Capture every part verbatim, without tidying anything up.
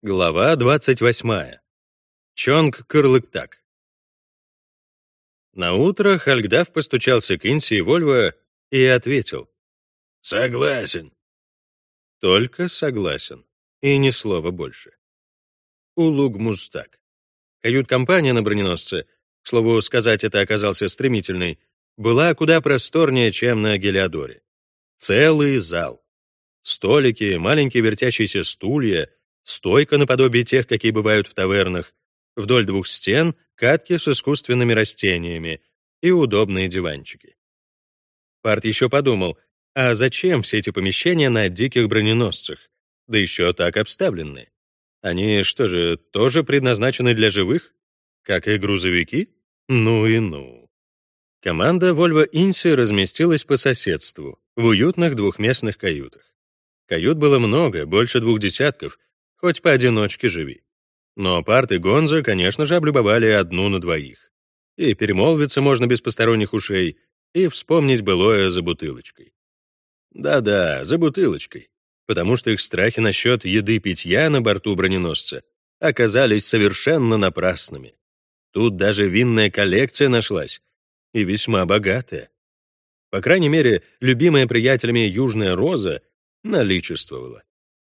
Глава двадцать восьмая. Чонг-Кырлык-Так. Наутро Хальгдаф постучался к Инси и Вольво и ответил: «Согласен». Только согласен. И ни слова больше. Улуг-Мустак. Кают-компания на броненосце, к слову сказать, это оказался стремительный, была куда просторнее, чем на Гелиодоре. Целый зал. Столики, маленькие вертящиеся стулья, стойка наподобие тех, какие бывают в тавернах, вдоль двух стен катки с искусственными растениями и удобные диванчики. Парт еще подумал, а зачем все эти помещения на диких броненосцах, да еще так обставленные? Они что же, тоже предназначены для живых? Как и грузовики? Ну и ну. Команда Volvo Инси разместилась по соседству, в уютных двухместных каютах. Кают было много, больше двух десятков, хоть поодиночке живи. Но Парт и Гонзо, конечно же, облюбовали одну на двоих. И перемолвиться можно без посторонних ушей, и вспомнить былое за бутылочкой. Да-да, за бутылочкой, потому что их страхи насчет еды-питья на борту броненосца оказались совершенно напрасными. Тут даже винная коллекция нашлась, и весьма богатая. По крайней мере, любимая приятелями Южная Роза наличествовала.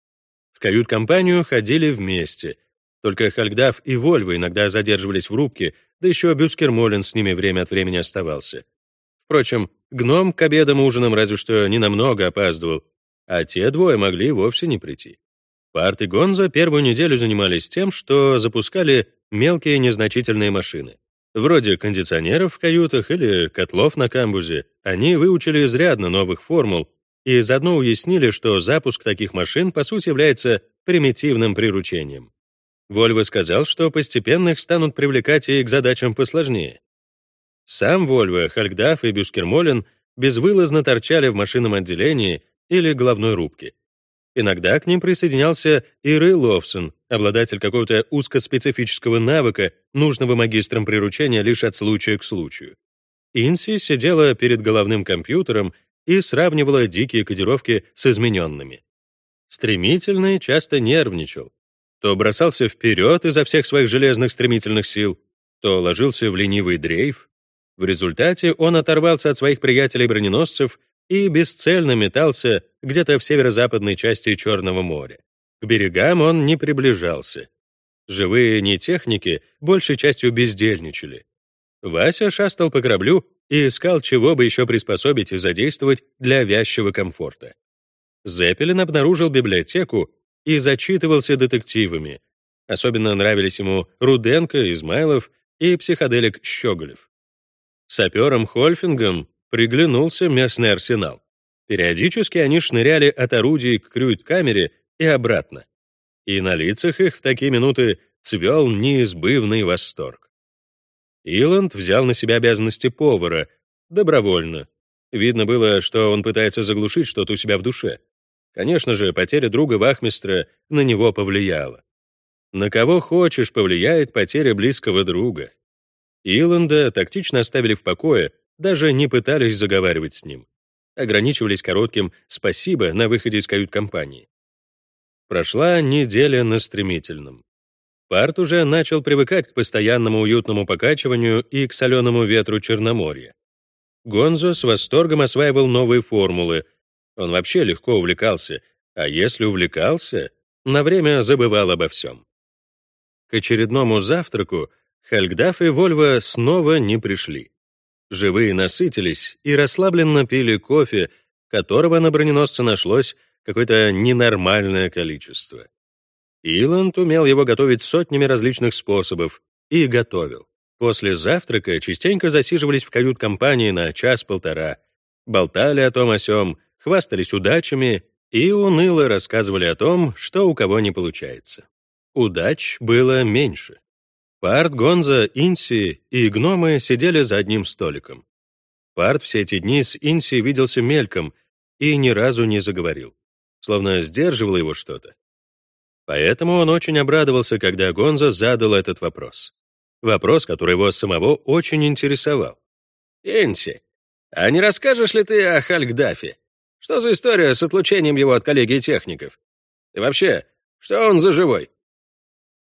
В кают-компанию ходили вместе, только Хальгдаф и Вольво иногда задерживались в рубке, да еще Бюскер-Молен с ними время от времени оставался. Впрочем, гном к обедам и ужинам разве что ненамного опаздывал, а те двое могли вовсе не прийти. Парт и Гонзо первую неделю занимались тем, что запускали мелкие незначительные машины. Вроде кондиционеров в каютах или котлов на камбузе. Они выучили изрядно новых формул и заодно уяснили, что запуск таких машин по сути является примитивным приручением. Вольво сказал, что постепенно их станут привлекать и к задачам посложнее. Сам Вольво, Хальгдаф и Бюскер-Молен безвылазно торчали в машинном отделении или головной рубке. Иногда к ним присоединялся и Рэй Ловсон, обладатель какого-то узкоспецифического навыка, нужного магистрам приручения лишь от случая к случаю. Инси сидела перед головным компьютером и сравнивала дикие кодировки с измененными. Стремительный часто нервничал. То бросался вперед изо всех своих железных стремительных сил, то ложился в ленивый дрейф. В результате он оторвался от своих приятелей-броненосцев и бесцельно метался где-то в северо-западной части Черного моря. К берегам он не приближался. Живые нетехники большей частью бездельничали. Вася шастал по кораблю и искал, чего бы еще приспособить и задействовать для вязчего комфорта. Зеппелин обнаружил библиотеку и зачитывался детективами. Особенно нравились ему Руденко, Измайлов и психоделик Щеголев. Сапером Хольфингом приглянулся местный арсенал. Периодически они шныряли от орудий к крюит-камере и обратно. И на лицах их в такие минуты цвел неизбывный восторг. Иланд взял на себя обязанности повара, добровольно. Видно было, что он пытается заглушить что-то у себя в душе. Конечно же, потеря друга вахмистра на него повлияла. На кого хочешь повлияет потеря близкого друга. Иланда тактично оставили в покое, даже не пытались заговаривать с ним. Ограничивались коротким «спасибо» на выходе из кают-компании. Прошла неделя на стремительном. Парт уже начал привыкать к постоянному уютному покачиванию и к соленому ветру Черноморья. Гонзо с восторгом осваивал новые формулы. Он вообще легко увлекался, а если увлекался, на время забывал обо всем. К очередному завтраку Хальгдаф и Вольво снова не пришли. Живые насытились и расслабленно пили кофе, которого на броненосце нашлось какое-то ненормальное количество. Иланд умел его готовить сотнями различных способов и готовил. После завтрака частенько засиживались в кают-компании на час-полтора, болтали о том о сём, хвастались удачами и уныло рассказывали о том, что у кого не получается. Удач было меньше. Парт, Гонзо, Инси и гномы сидели за одним столиком. Парт все эти дни с Инси виделся мельком и ни разу не заговорил, словно сдерживало его что-то. Поэтому он очень обрадовался, когда Гонзо задал этот вопрос. Вопрос, который его самого очень интересовал. «Инси, а не расскажешь ли ты о Хальгдафе? Что за история с отлучением его от коллегии техников? И вообще, что он за живой?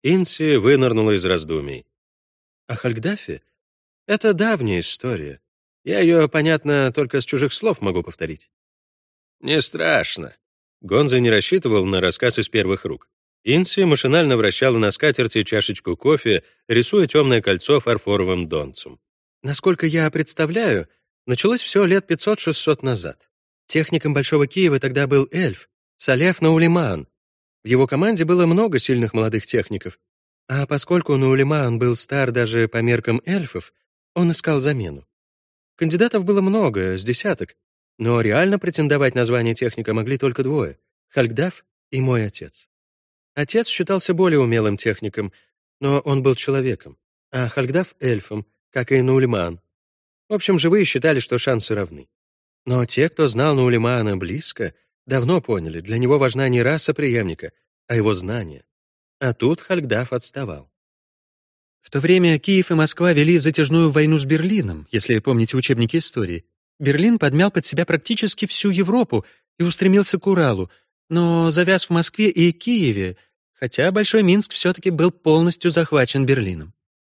Инси вынырнула из раздумий. О Хальгдафе? Это давняя история. Я ее, понятно, только с чужих слов могу повторить. Не страшно. Гонза не рассчитывал на рассказ из первых рук. Инси машинально вращала на скатерти чашечку кофе, рисуя темное кольцо фарфоровым донцем. Насколько я представляю, началось все лет пятьсот-шестьсот назад. Техником Большого Киева тогда был эльф, Салеф Наулиман. В его команде было много сильных молодых техников. А поскольку Наулиман был стар даже по меркам эльфов, он искал замену. Кандидатов было много, с десяток, но реально претендовать на звание техника могли только двое — Хальгдаф и мой отец. Отец считался более умелым техником, но он был человеком, а Хальгдаф — эльфом, как и Наулиман. В общем, живые считали, что шансы равны. Но те, кто знал Наулимана близко, давно поняли, для него важна не раса преемника, а его знания. А тут Хальгдаф отставал. В то время Киев и Москва вели затяжную войну с Берлином, если помните учебники истории. Берлин подмял под себя практически всю Европу и устремился к Уралу, но завяз в Москве и Киеве, хотя Большой Минск все-таки был полностью захвачен Берлином.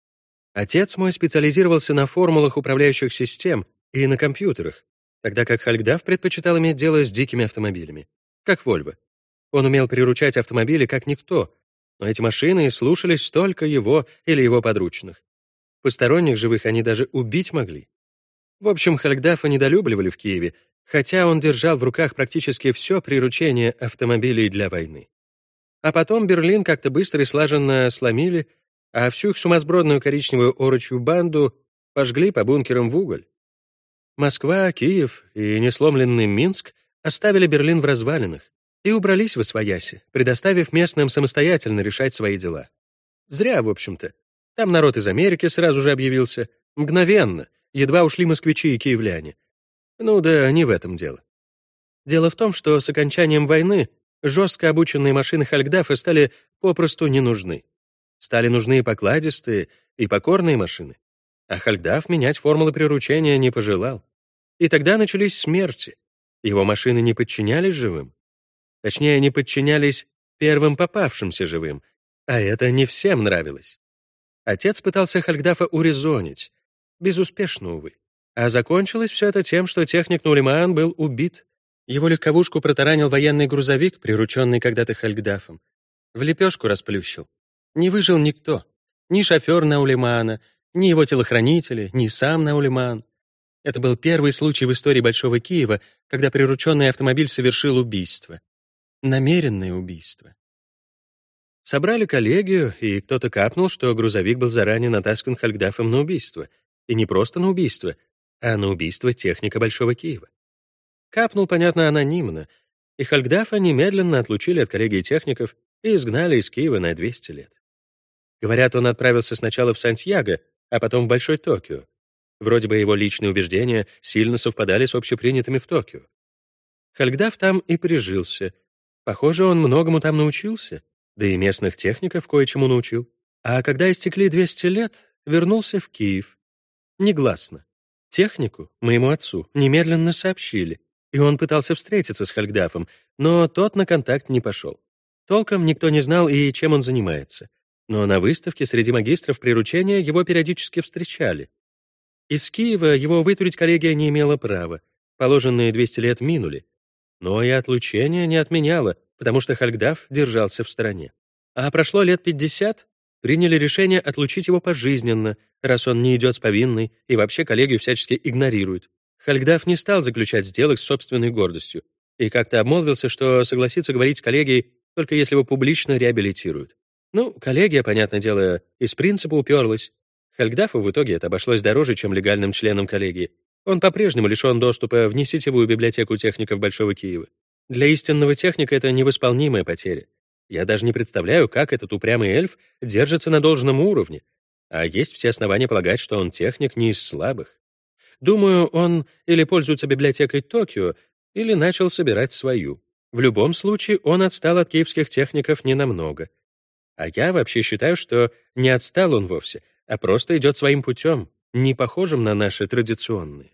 Отец мой специализировался на формулах управляющих систем и на компьютерах, тогда как Хальгдаф предпочитал иметь дело с дикими автомобилями, как Вольво. Он умел приручать автомобили как никто, но эти машины слушались только его или его подручных. Посторонних живых они даже убить могли. В общем, Хальгдафа недолюбливали в Киеве, хотя он держал в руках практически все приручение автомобилей для войны. А потом Берлин как-то быстро и слаженно сломили, а всю их сумасбродную коричневую орочью банду пожгли по бункерам в уголь. Москва, Киев и несломленный Минск оставили Берлин в развалинах и убрались в освояси, предоставив местным самостоятельно решать свои дела. Зря, в общем-то. Там народ из Америки сразу же объявился. Мгновенно. Едва ушли москвичи и киевляне. Ну да, не в этом дело. Дело в том, что с окончанием войны жестко обученные машины Хальгдафа стали попросту не нужны. Стали нужны покладистые и покорные машины. А Хальгдаф менять формулы приручения не пожелал. И тогда начались смерти. Его машины не подчинялись живым. Точнее, не подчинялись первым попавшимся живым, а это не всем нравилось. Отец пытался Хальгдафа урезонить, безуспешно, увы. А закончилось все это тем, что техник Наулиман был убит. Его легковушку протаранил военный грузовик, прирученный когда-то Хальгдафом. В лепешку расплющил. Не выжил никто. Ни шофер Наулимана, ни его телохранители, ни сам Наулиман. Это был первый случай в истории Большого Киева, когда прирученный автомобиль совершил убийство. Намеренное убийство. Собрали коллегию, и кто-то капнул, что грузовик был заранее натаскан Хальгдафом на убийство. И не просто на убийство, а на убийство техника Большого Киева. Капнул, понятно, анонимно, и Хальгдафа немедленно отлучили от коллегии техников и изгнали из Киева на двести лет. Говорят, он отправился сначала в Сантьяго, а потом в Большой Токио. Вроде бы его личные убеждения сильно совпадали с общепринятыми в Токио. Хальгдаф там и прижился. Похоже, он многому там научился, да и местных техников кое-чему научил. А когда истекли двести лет, вернулся в Киев. Негласно. Технику, моему отцу, немедленно сообщили, и он пытался встретиться с Хальгдафом, но тот на контакт не пошел. Толком никто не знал и чем он занимается. Но на выставке среди магистров приручения его периодически встречали. Из Киева его вытурить коллегия не имела права. Положенные двести лет минули. Но и отлучение не отменяло, потому что Хальгдаф держался в стороне. А прошло лет пятьдесят, приняли решение отлучить его пожизненно, раз он не идет с повинной и вообще коллегию всячески игнорирует. Хальгдаф не стал заключать сделок с собственной гордостью и как-то обмолвился, что согласится говорить с коллегией, только если его публично реабилитируют. Ну, коллегия, понятное дело, из принципа уперлась. Хальгдафу в итоге это обошлось дороже, чем легальным членам коллегии. Он по-прежнему лишен доступа в несетевую библиотеку техников Большого Киева. Для истинного техника это невосполнимая потеря. Я даже не представляю, как этот упрямый эльф держится на должном уровне. А есть все основания полагать, что он техник не из слабых. Думаю, он или пользуется библиотекой Токио, или начал собирать свою. В любом случае, он отстал от киевских техников ненамного. А я вообще считаю, что не отстал он вовсе, а просто идет своим путем, не похожим на наши традиционные.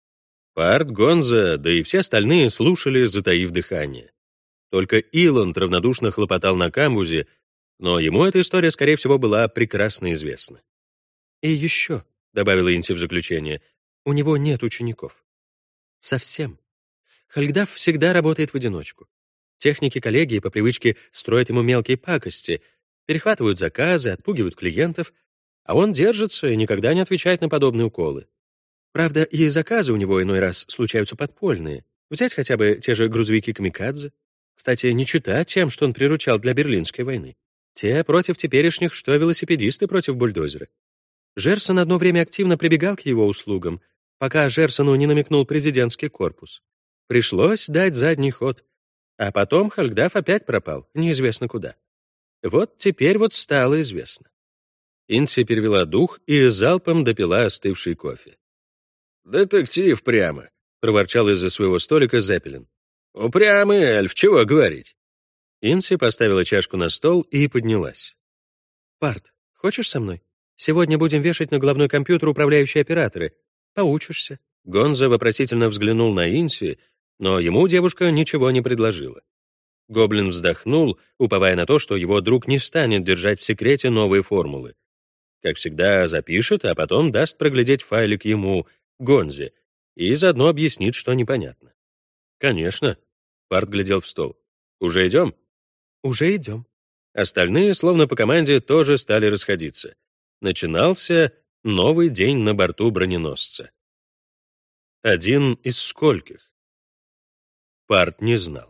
Парт, Гонза, да и все остальные слушали, затаив дыхание. Только Илонд равнодушно хлопотал на камбузе, Но ему эта история, скорее всего, была прекрасно известна. «И еще», — добавила Инси в заключение, — «у него нет учеников. Совсем. Хальгдаф всегда работает в одиночку. Техники коллегии по привычке строят ему мелкие пакости, перехватывают заказы, отпугивают клиентов, а он держится и никогда не отвечает на подобные уколы. Правда, и заказы у него иной раз случаются подпольные. Взять хотя бы те же грузовики «Камикадзе». Кстати, не чета тем, что он приручал для Берлинской войны. Те против теперешних, что велосипедисты против бульдозера. Жерсон одно время активно прибегал к его услугам, пока Жерсону не намекнул президентский корпус. Пришлось дать задний ход. А потом Хальгдаф опять пропал, неизвестно куда. Вот теперь вот стало известно. Инси перевела дух и залпом допила остывший кофе. «Детектив прямо», — проворчал из-за своего столика Зеппелин. «Упрямый эльф, чего говорить?» Инси поставила чашку на стол и поднялась. «Парт, хочешь со мной? Сегодня будем вешать на головной компьютер управляющие операторы. Поучишься». Гонза вопросительно взглянул на Инси, но ему девушка ничего не предложила. Гоблин вздохнул, уповая на то, что его друг не станет держать в секрете новые формулы. Как всегда, запишет, а потом даст проглядеть файлик ему, Гонзе, и заодно объяснит, что непонятно. «Конечно». Парт глядел в стол. «Уже идем?» «Уже идем». Остальные, словно по команде, тоже стали расходиться. Начинался новый день на борту броненосца. Один из скольких? Парт не знал.